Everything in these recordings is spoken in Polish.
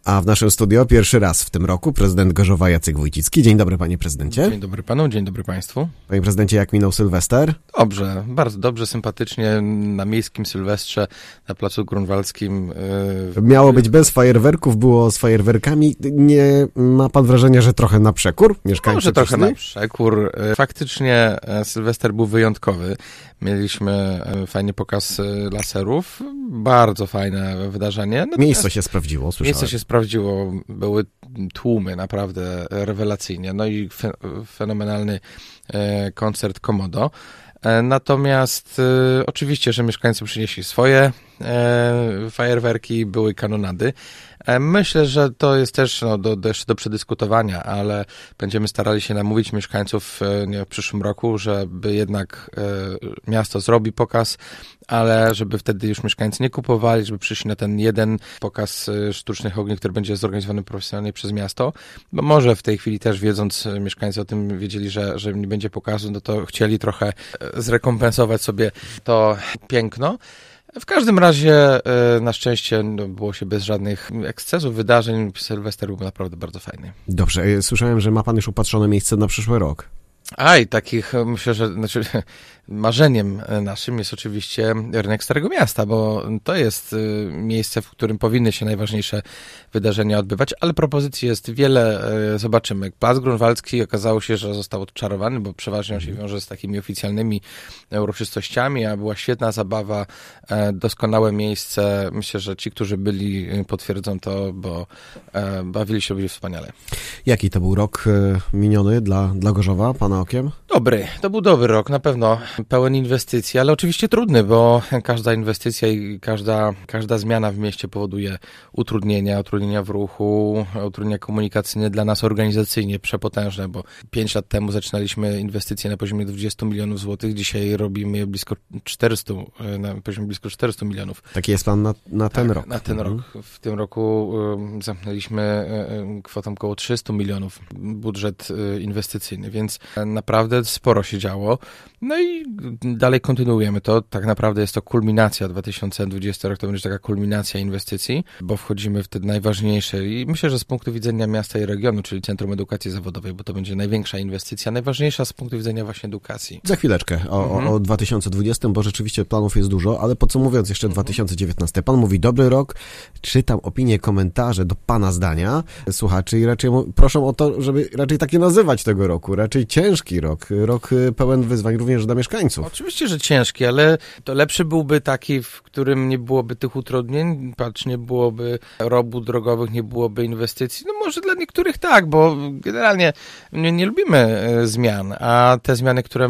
A w naszym studio pierwszy raz w tym roku prezydent Gorzowa Jacek Wójcicki. Dzień dobry, panie prezydencie. Dzień dobry panu, dzień dobry państwu. Panie prezydencie, jak minął Sylwester? Dobrze, bardzo dobrze, sympatycznie, na miejskim Sylwestrze, na Placu Grunwaldzkim. Miało być bez fajerwerków, było z fajerwerkami. Nie ma pan wrażenia, że trochę na przekór? Może trochę na przekór. Faktycznie Sylwester był wyjątkowy. Mieliśmy fajny pokaz laserów, bardzo fajne wydarzenie. Miejsce się sprawdziło, słyszałem. Miejsce się sprawdziło, były tłumy, naprawdę rewelacyjnie. No i fenomenalny koncert Komodo. Natomiast oczywiście, że mieszkańcy przynieśli swoje fajerwerki, były kanonady. Myślę, że to jest też jeszcze do przedyskutowania, ale będziemy starali się namówić mieszkańców w przyszłym roku, żeby jednak miasto zrobi pokaz, ale żeby wtedy już mieszkańcy nie kupowali, żeby przyszli na ten jeden pokaz sztucznych ogni, który będzie zorganizowany profesjonalnie przez miasto, bo może w tej chwili też wiedząc, mieszkańcy o tym wiedzieli, że nie będzie pokazu, no to chcieli trochę zrekompensować sobie to piękno. W każdym razie na szczęście było się bez żadnych ekscesów, wydarzeń. Sylwester był naprawdę bardzo fajny. Dobrze, słyszałem, że ma pan już upatrzone miejsce na przyszły rok. Takich myślę, że marzeniem naszym jest oczywiście rynek Starego Miasta, bo to jest miejsce, w którym powinny się najważniejsze wydarzenia odbywać, ale propozycji jest wiele, zobaczymy. Plac Grunwaldzki okazało się, że został odczarowany, bo przeważnie on się wiąże z takimi oficjalnymi uroczystościami, a była świetna zabawa, doskonałe miejsce. Myślę, że ci, którzy byli, potwierdzą to, bo bawili się ludzie wspaniale. Jaki to był rok miniony dla Gorzowa, pana okiem? Dobry, to był dobry rok, na pewno pełen inwestycji, ale oczywiście trudny, bo każda inwestycja i każda zmiana w mieście powoduje utrudnienia w ruchu, utrudnienia komunikacyjne, dla nas organizacyjnie przepotężne, bo 5 lat temu zaczynaliśmy inwestycje na poziomie 20 milionów złotych, dzisiaj robimy je na poziomie blisko 400 milionów. Taki jest plan na ten rok. Na ten rok. W tym roku zamknęliśmy kwotą około 300 milionów budżet inwestycyjny, więc naprawdę sporo się działo. No i dalej kontynuujemy to. Tak naprawdę jest to kulminacja 2020 rok, to będzie taka kulminacja inwestycji, bo wchodzimy w te najważniejsze i myślę, że z punktu widzenia miasta i regionu, czyli Centrum Edukacji Zawodowej, bo to będzie największa inwestycja, najważniejsza z punktu widzenia właśnie edukacji. Za chwileczkę o 2020, bo rzeczywiście planów jest dużo, ale podsumowując jeszcze 2019. Pan mówi dobry rok, czytam opinie, komentarze do pana zdania słuchaczy i raczej proszą o to, żeby raczej tak nie nazywać tego roku, raczej ciężki rok pełen wyzwań również dla mieszkańców. Oczywiście, że ciężki, ale to lepszy byłby taki, w którym nie byłoby tych utrudnień, nie byłoby robót drogowych, nie byłoby inwestycji. No może dla niektórych tak, bo generalnie nie lubimy zmian, a te zmiany, które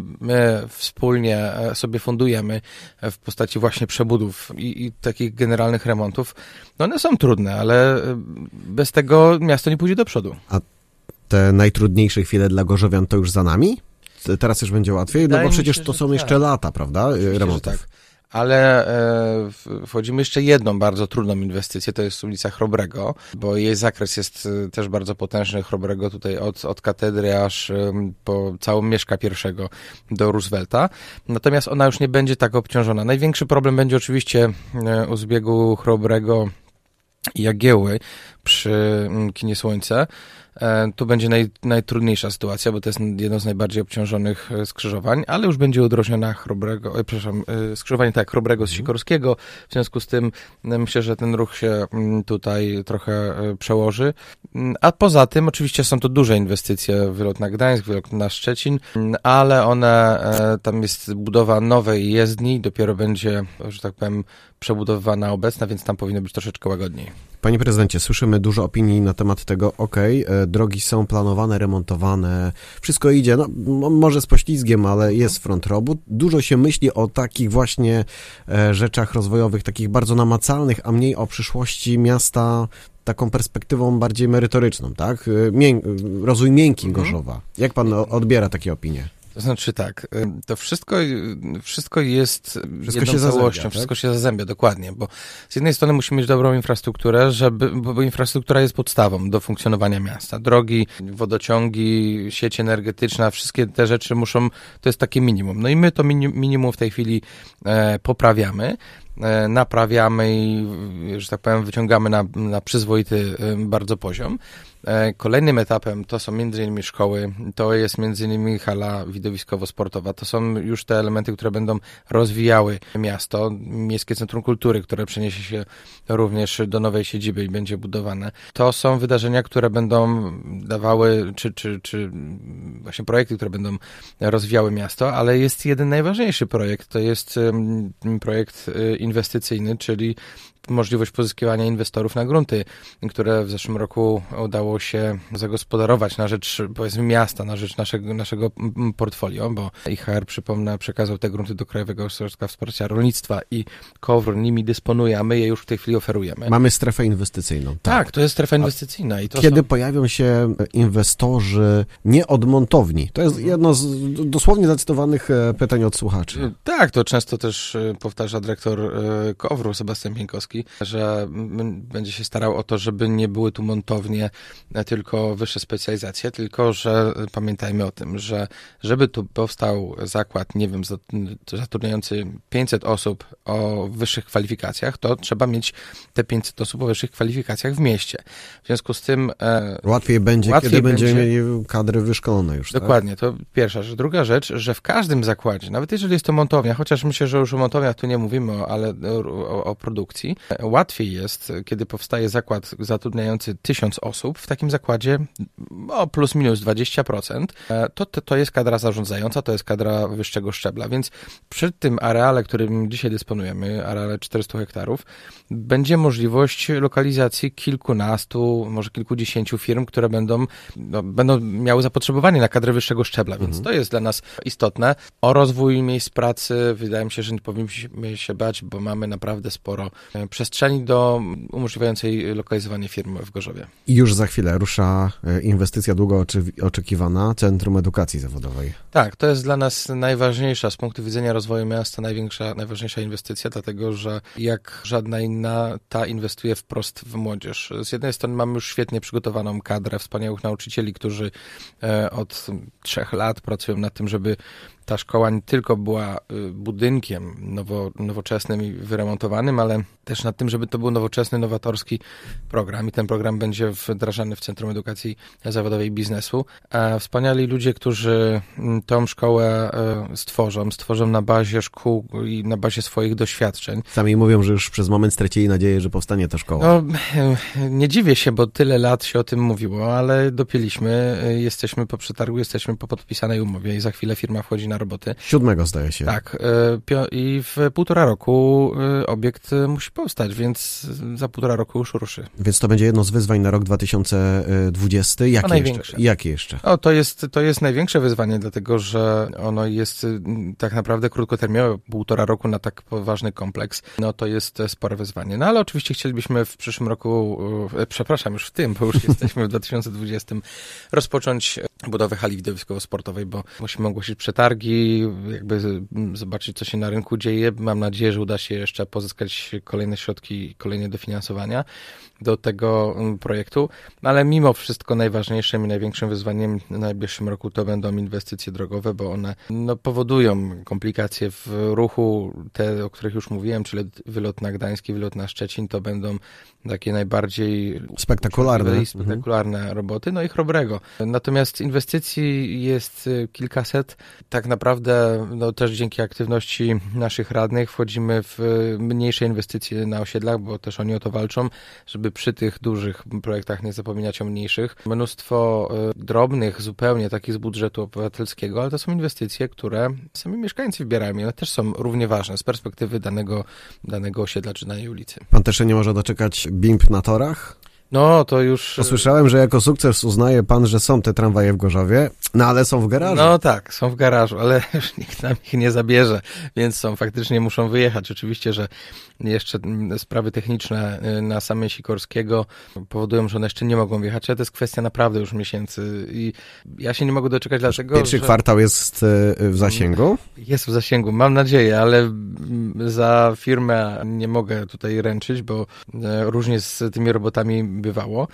my wspólnie sobie fundujemy w postaci właśnie przebudów i takich generalnych remontów, no one są trudne, ale bez tego miasto nie pójdzie do przodu. A te najtrudniejsze chwile dla gorzowian to już za nami? Teraz już będzie łatwiej? Wydaje no bo przecież się, to są tak. jeszcze lata, prawda? Remontów. Tak. Ale wchodzimy jeszcze jedną bardzo trudną inwestycję, to jest ulica Chrobrego, bo jej zakres jest też bardzo potężny. Chrobrego tutaj od katedry aż po całą Mieszka I do Roosevelta. Natomiast ona już nie będzie tak obciążona. Największy problem będzie oczywiście u zbiegu Chrobrego i Jagiełły przy Kinie Słońce. Tu będzie najtrudniejsza sytuacja, bo to jest jedno z najbardziej obciążonych skrzyżowań, ale już będzie udrożniona skrzyżowanie Chrobrego z Sikorskiego. W związku z tym myślę, że ten ruch się tutaj trochę przełoży. A poza tym oczywiście są to duże inwestycje, wylot na Gdańsk, wylot na Szczecin, ale tam jest budowa nowej jezdni, dopiero będzie, że tak powiem, przebudowywana obecna, więc tam powinno być troszeczkę łagodniej. Panie prezydencie, słyszymy dużo opinii na temat tego, drogi są planowane, remontowane, wszystko idzie, może z poślizgiem, ale jest front robót. Dużo się myśli o takich właśnie rzeczach rozwojowych, takich bardzo namacalnych, a mniej o przyszłości miasta, taką perspektywą bardziej merytoryczną, tak? Rozwój miękki Gorzowa. Jak pan odbiera takie opinie? To znaczy tak, to wszystko jest jedną całością, wszystko się zazębia, dokładnie, bo z jednej strony musimy mieć dobrą infrastrukturę, bo infrastruktura jest podstawą do funkcjonowania miasta. Drogi, wodociągi, sieć energetyczna, wszystkie te rzeczy to jest takie minimum. No i my to minimum w tej chwili poprawiamy. naprawiamy i, że tak powiem, wyciągamy na przyzwoity bardzo poziom. Kolejnym etapem to są m.in. szkoły, to jest m.in. hala widowiskowo-sportowa, to są już te elementy, które będą rozwijały miasto, Miejskie Centrum Kultury, które przeniesie się również do nowej siedziby i będzie budowane. To są wydarzenia, które będą dawały, czy właśnie projekty, które będą rozwijały miasto, ale jest jeden najważniejszy projekt, to jest projekt inwestycyjny, czyli możliwość pozyskiwania inwestorów na grunty, które w zeszłym roku udało się zagospodarować na rzecz, powiedzmy, miasta, na rzecz naszego portfolio, bo IHR, przypomnę, przekazał te grunty do Krajowego Ośrodka Wsparcia Rolnictwa i KOWR nimi dysponuje, a my je już w tej chwili oferujemy. Mamy strefę inwestycyjną. Tak, to jest strefa inwestycyjna. I to kiedy pojawią się inwestorzy nie od montowni? To jest jedno z dosłownie zdecydowanych pytań od słuchaczy. Tak, to często też powtarza dyrektor KOWR-u Sebastian Pieńkowski, że będzie się starał o to, żeby nie były tu montownie tylko wyższe specjalizacje, tylko że pamiętajmy o tym, że żeby tu powstał zakład, nie wiem, zatrudniający 500 osób o wyższych kwalifikacjach, to trzeba mieć te 500 osób o wyższych kwalifikacjach w mieście. W związku z tym... Łatwiej będzie, kiedy będziemy mieli kadry wyszkolone już. Dokładnie, tak? To pierwsza rzecz. Druga rzecz, że w każdym zakładzie, nawet jeżeli jest to montownia, chociaż myślę, że już o montowniach tu nie mówimy, ale o produkcji, łatwiej jest, kiedy powstaje zakład zatrudniający 1000 osób, w takim zakładzie o plus minus 20%, to jest kadra zarządzająca, to jest kadra wyższego szczebla, więc przy tym areale, którym dzisiaj dysponujemy, areale 400 hektarów, będzie możliwość lokalizacji kilkunastu, może kilkudziesięciu firm, które będą miały zapotrzebowanie na kadrę wyższego szczebla, więc to jest dla nas istotne. O rozwój miejsc pracy wydaje mi się, że nie powinniśmy się bać, bo mamy naprawdę sporo przestrzeni umożliwiającej lokalizowanie firm w Gorzowie. I już za chwilę rusza inwestycja długo oczekiwana, Centrum Edukacji Zawodowej. Tak, to jest dla nas najważniejsza z punktu widzenia rozwoju miasta, najważniejsza inwestycja, dlatego że jak żadna inna, ta inwestuje wprost w młodzież. Z jednej strony mamy już świetnie przygotowaną kadrę wspaniałych nauczycieli, którzy od 3 lat pracują nad tym, żeby ta szkoła nie tylko była budynkiem nowoczesnym i wyremontowanym, ale też nad tym, żeby to był nowoczesny, nowatorski program i ten program będzie wdrażany w Centrum Edukacji Zawodowej i Biznesu. A wspaniali ludzie, którzy tą szkołę stworzą na bazie szkół i na bazie swoich doświadczeń. Sami mówią, że już przez moment stracili nadzieję, że powstanie ta szkoła. No, nie dziwię się, bo tyle lat się o tym mówiło, ale dopięliśmy, jesteśmy po przetargu, jesteśmy po podpisanej umowie i za chwilę firma wchodzi na roboty. 7 zdaje się. Tak. I w 1,5 roku obiekt musi powstać, więc za 1,5 roku już ruszy. Więc to będzie jedno z wyzwań na rok 2020. Jakie jeszcze? To jest największe wyzwanie, dlatego że ono jest tak naprawdę krótkoterminowe, 1,5 roku na tak poważny kompleks. No to jest spore wyzwanie. No ale oczywiście chcielibyśmy w przyszłym roku, już w tym, bo już jesteśmy w 2020, rozpocząć budowę hali widowiskowo-sportowej, bo musimy ogłosić przetargi, jakby zobaczyć, co się na rynku dzieje. Mam nadzieję, że uda się jeszcze pozyskać kolejne środki, kolejne dofinansowania do tego projektu, ale mimo wszystko najważniejszym i największym wyzwaniem w najbliższym roku to będą inwestycje drogowe, bo one powodują komplikacje w ruchu, te, o których już mówiłem, czyli wylot na Gdańsk i wylot na Szczecin, to będą takie najbardziej spektakularne roboty, no i Chrobrego. Natomiast inwestycji jest kilkaset. Tak naprawdę też dzięki aktywności naszych radnych wchodzimy w mniejsze inwestycje na osiedlach, bo też oni o to walczą, żeby przy tych dużych projektach nie zapominać o mniejszych. Mnóstwo drobnych zupełnie takich z budżetu obywatelskiego, ale to są inwestycje, które sami mieszkańcy wybierają i one też są równie ważne z perspektywy danego osiedla czy danej ulicy. Pan też nie może doczekać BIMP na torach? No, to już... Słyszałem, że jako sukces uznaje pan, że są te tramwaje w Gorzowie, ale są w garażu. No tak, są w garażu, ale już nikt nam ich nie zabierze, więc faktycznie muszą wyjechać. Oczywiście, że jeszcze sprawy techniczne na samej Sikorskiego powodują, że one jeszcze nie mogą wjechać, ale to jest kwestia naprawdę już miesięcy i ja się nie mogę doczekać dlatego, Pierwszy kwartał jest w zasięgu? Jest w zasięgu, mam nadzieję, ale za firmę nie mogę tutaj ręczyć, bo różnie z tymi robotami bywało.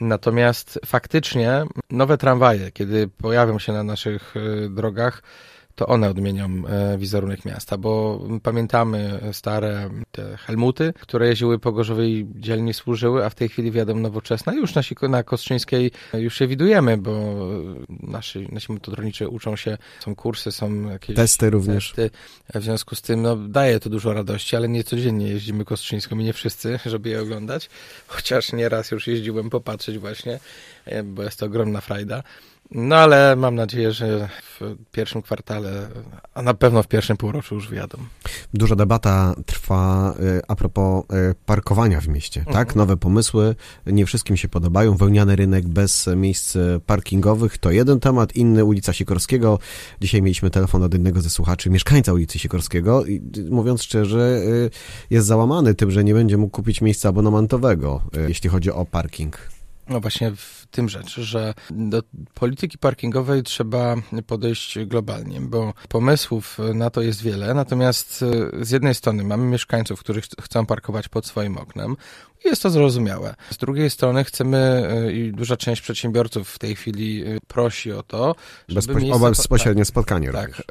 Natomiast faktycznie nowe tramwaje, kiedy pojawią się na naszych drogach, to one odmienią wizerunek miasta, bo pamiętamy stare te Helmuty, które jeździły po Gorzowej dzielnie służyły, a w tej chwili wjadą nowoczesne. Już na Kostrzyńskiej już się widujemy, bo nasi mototroniczy uczą się, są kursy, są jakieś testy również. W związku z tym daje to dużo radości, ale nie codziennie jeździmy Kostrzyńską i nie wszyscy, żeby je oglądać, chociaż nieraz już jeździłem popatrzeć właśnie, bo jest to ogromna frajda. No ale mam nadzieję, że w pierwszym kwartale, a na pewno w pierwszym półroczu już wyjadą. Duża debata trwa a propos parkowania w mieście, tak? Nowe pomysły, nie wszystkim się podobają. Wełniany rynek bez miejsc parkingowych to jeden temat, inny ulica Sikorskiego. Dzisiaj mieliśmy telefon od jednego ze słuchaczy, mieszkańca ulicy Sikorskiego i mówiąc szczerze, jest załamany tym, że nie będzie mógł kupić miejsca abonamentowego, jeśli chodzi o parking. No właśnie w tym rzecz, że do polityki parkingowej trzeba podejść globalnie, bo pomysłów na to jest wiele, natomiast z jednej strony mamy mieszkańców, którzy chcą parkować pod swoim oknem, i jest to zrozumiałe. Z drugiej strony chcemy, i duża część przedsiębiorców w tej chwili prosi o to, żeby bezpośrednie spotkanie. Tak,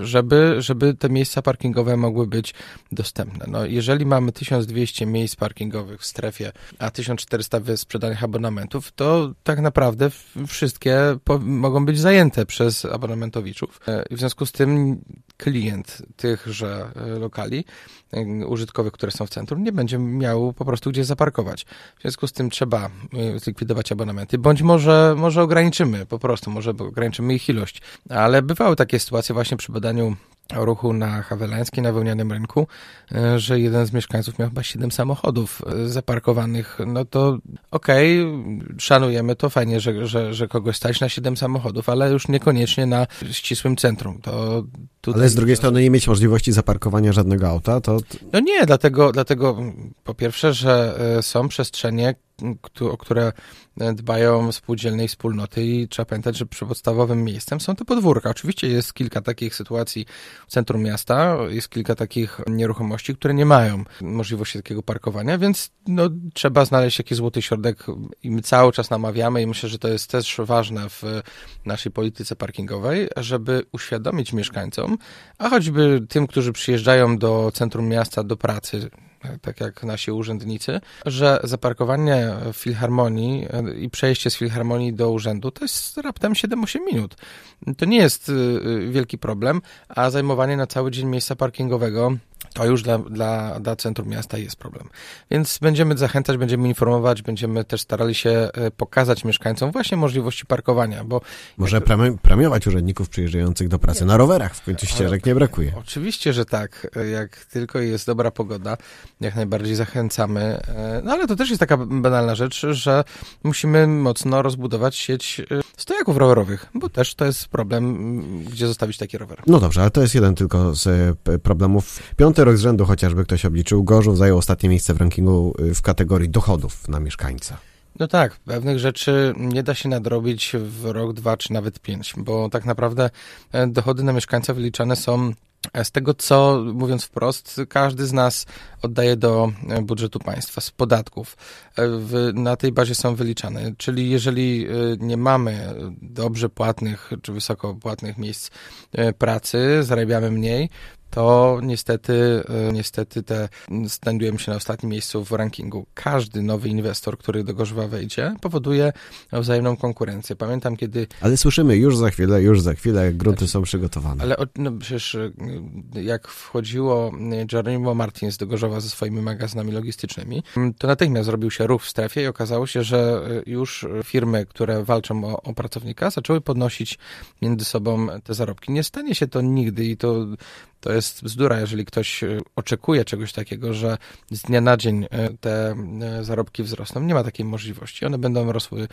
żeby te miejsca parkingowe mogły być dostępne. No, jeżeli mamy 1200 miejsc parkingowych w strefie, a 1400 wysprzedanych abonamentów, to tak naprawdę wszystkie mogą być zajęte przez abonamentowiczów. W związku z tym klient tychże lokali użytkowych, które są w centrum, nie będzie miał po prostu gdzie zaparkować. W związku z tym trzeba zlikwidować abonamenty, bądź może ograniczymy po prostu, może ograniczymy ich ilość. Ale bywały takie sytuacje właśnie przy badaniu ruchu na Hawelańskiej, na Wełnianym Rynku, że jeden z mieszkańców miał chyba 7 samochodów zaparkowanych. No to okej, szanujemy to, fajnie, że kogoś stać na 7 samochodów, ale już niekoniecznie na ścisłym centrum. Ale z drugiej strony nie mieć możliwości zaparkowania żadnego auta, to... No nie, dlatego po pierwsze, że są przestrzenie, o które dbają spółdzielne i wspólnoty i trzeba pamiętać, że podstawowym miejscem są te podwórka. Oczywiście jest kilka takich sytuacji w centrum miasta, jest kilka takich nieruchomości, które nie mają możliwości takiego parkowania, więc trzeba znaleźć jakiś złoty środek i my cały czas namawiamy i myślę, że to jest też ważne w naszej polityce parkingowej, żeby uświadomić mieszkańcom, a choćby tym, którzy przyjeżdżają do centrum miasta do pracy, tak jak nasi urzędnicy, że zaparkowanie w Filharmonii i przejście z Filharmonii do urzędu to jest raptem 7-8 minut. To nie jest wielki problem, a zajmowanie na cały dzień miejsca parkingowego to już dla centrum miasta jest problem. Więc będziemy zachęcać, będziemy informować, będziemy też starali się pokazać mieszkańcom właśnie możliwości parkowania, bo... Może premiować urzędników przyjeżdżających do pracy na rowerach, w końcu ścieżek nie brakuje. Oczywiście, że tak. Jak tylko jest dobra pogoda, jak najbardziej zachęcamy. No ale to też jest taka banalna rzecz, że musimy mocno rozbudować sieć stojaków rowerowych, bo też to jest problem, gdzie zostawić taki rower. No dobrze, ale to jest jeden tylko z problemów. 5. rok z rzędu chociażby ktoś obliczył, Gorzów zajął ostatnie miejsce w rankingu w kategorii dochodów na mieszkańca. No tak, pewnych rzeczy nie da się nadrobić w rok, 2 czy nawet 5, bo tak naprawdę dochody na mieszkańca wyliczane są z tego, co, mówiąc wprost, każdy z nas oddaje do budżetu państwa, z podatków. Na tej bazie są wyliczane. Czyli jeżeli nie mamy dobrze płatnych czy wysoko płatnych miejsc pracy, zarabiamy mniej, to niestety znajdujemy się na ostatnim miejscu w rankingu. Każdy nowy inwestor, który do Gorzowa wejdzie, powoduje wzajemną konkurencję. Pamiętam, kiedy... Ale słyszymy, już za chwilę, grunty są przygotowane. Ale przecież jak wchodziło Jeronimo Martins do Gorzowa ze swoimi magazynami logistycznymi, to natychmiast zrobił się ruch w strefie i okazało się, że już firmy, które walczą o pracownika, zaczęły podnosić między sobą te zarobki. Nie stanie się to nigdy i to jest bzdura, jeżeli ktoś oczekuje czegoś takiego, że z dnia na dzień te zarobki wzrosną. Nie ma takiej możliwości. One będą rosły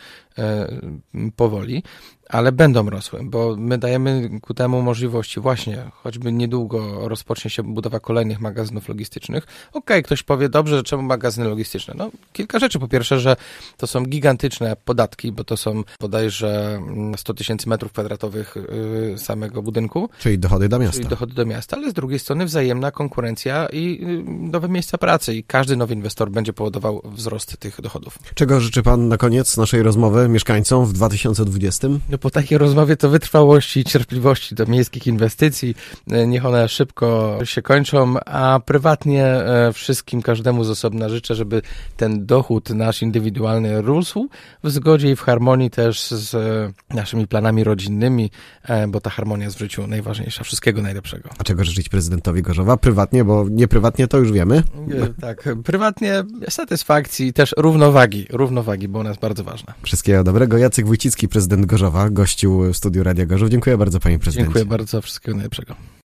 powoli, ale będą rosły, bo my dajemy ku temu możliwości właśnie, choćby niedługo rozpocznie się budowa kolejnych magazynów logistycznych. Ktoś powie, dobrze, że czemu magazyny logistyczne? No, kilka rzeczy. Po pierwsze, że to są gigantyczne podatki, bo to są bodajże 100 000 metrów kwadratowych samego budynku. Czyli dochody do miasta. Ale z drugiej strony wzajemna konkurencja i nowe miejsca pracy i każdy nowy inwestor będzie powodował wzrost tych dochodów. Czego życzy pan na koniec naszej rozmowy mieszkańcom w 2020? No po takiej rozmowie to wytrwałości i cierpliwości do miejskich inwestycji. Niech one szybko się kończą, a prywatnie wszystkim, każdemu z osobna życzę, żeby ten dochód nasz indywidualny rósł w zgodzie i w harmonii też z naszymi planami rodzinnymi, bo ta harmonia jest w życiu najważniejsza. Wszystkiego najlepszego. A czego życzyć prezydentowi Gorzowa? Prywatnie, bo nieprywatnie to już wiemy. Tak, prywatnie satysfakcji, też równowagi, bo ona jest bardzo ważna. Wszystkiego dobrego. Jacek Wójcicki, prezydent Gorzowa, gościł w studiu Radia Gorzów. Dziękuję bardzo, panie prezydencie. Dziękuję bardzo, wszystkiego najlepszego.